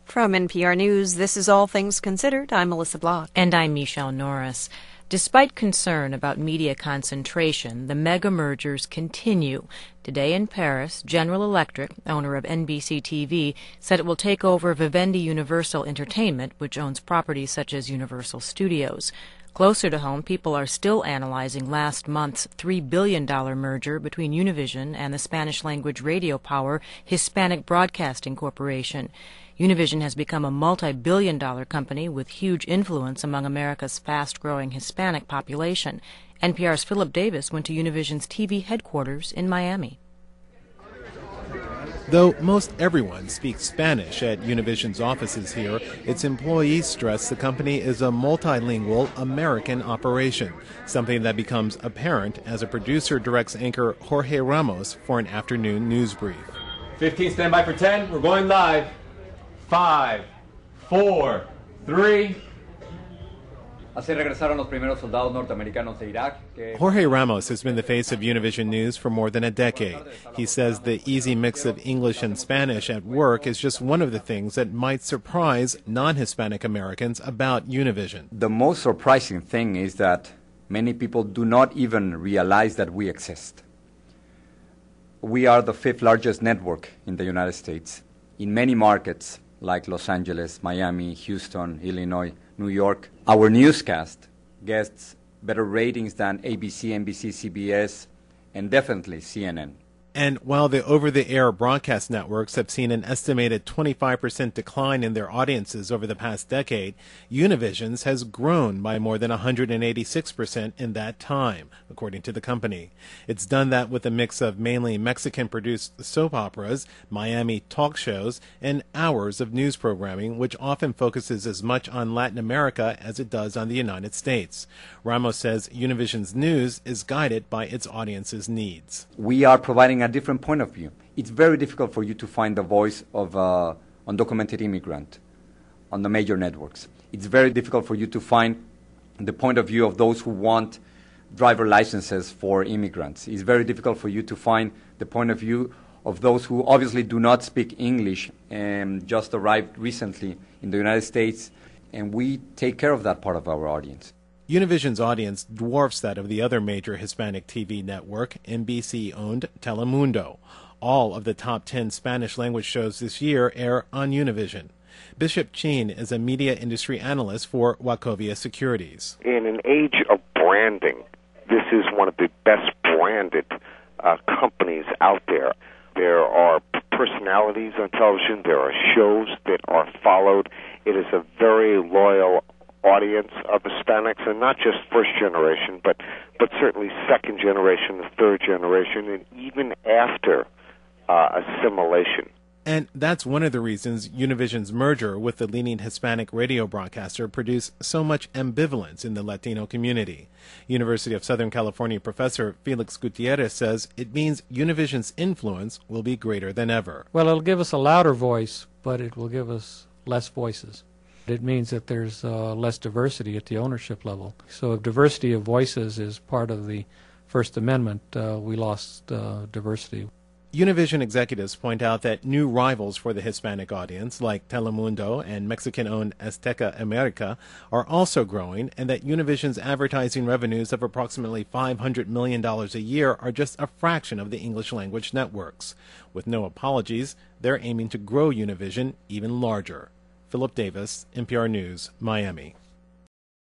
From NPR News, this is All Things Considered. I'm Melissa Block. And I'm Michelle Norris. Despite concern about media concentration, the mega mergers continue. Today in Paris, General Electric, owner of NBC TV, said it will take over Vivendi Universal Entertainment, which owns properties such as Universal Studios. Closer to home, people are still analyzing last month's $3 billion merger between Univision and the Spanish-language radio power Hispanic Broadcasting Corporation. Univision has become a multi-billion-dollar company with huge influence among America's fast-growing Hispanic population. NPR's Philip Davis went to Univision's TV headquarters in Miami. Though most everyone speaks Spanish at Univision's offices here, its employees stress the company is a multilingual American operation, something that becomes apparent as a producer directs anchor Jorge Ramos for an afternoon news brief. 15, stand by for 10. We're going live. 5, 4, 3. Jorge Ramos has been the face of Univision News for more than a decade. He says the easy mix of English and Spanish at work is just one of the things that might surprise non-Hispanic Americans about Univision. The most surprising thing is that many people do not even realize that we exist. We are the 5th largest network in the United States. In many markets, like Los Angeles, Miami, Houston, Illinois, New York, our newscast gets better ratings than ABC, NBC, CBS, and definitely CNN. And while the over-the-air broadcast networks have seen an estimated 25% decline in their audiences over the past decade, Univision's has grown by more than 186% in that time, according to the company. It's done that with a mix of mainly Mexican-produced soap operas, Miami talk shows, and hours of news programming, which often focuses as much on Latin America as it does on the United States. Ramos says Univision's news is guided by its audience's needs. We are providing a different point of view. It's very difficult for you to find the voice of an undocumented immigrant on the major networks. It's very difficult for you to find the point of view of those who want driver licenses for immigrants. It's very difficult for you to find the point of view of those who obviously do not speak English and just arrived recently in the United States, and we take care of that part of our audience. Univision's audience dwarfs that of the other major Hispanic TV network, NBC-owned Telemundo. All of the top 10 Spanish-language shows this year air on Univision. Bishop Chin is a media industry analyst for Wachovia Securities. In an age of branding, this is one of the best branded companies out there. There are personalities on television. There are shows that are followed. It is a very loyal audience of Hispanics, and not just first generation, but certainly second generation, third generation, and even after assimilation. And that's one of the reasons Univision's merger with the leading Hispanic radio broadcaster produced so much ambivalence in the Latino community. University of Southern California professor Felix Gutierrez says it means Univision's influence will be greater than ever. Well, it'll give us a louder voice, but it will give us less voices. It means that there's less diversity at the ownership level. So if diversity of voices is part of the First Amendment, we lost diversity. Univision executives point out that new rivals for the Hispanic audience, like Telemundo and Mexican-owned Azteca America, are also growing, and that Univision's advertising revenues of approximately $500 million a year are just a fraction of the English-language networks. With no apologies, they're aiming to grow Univision even larger. Philip Davis, NPR News, Miami.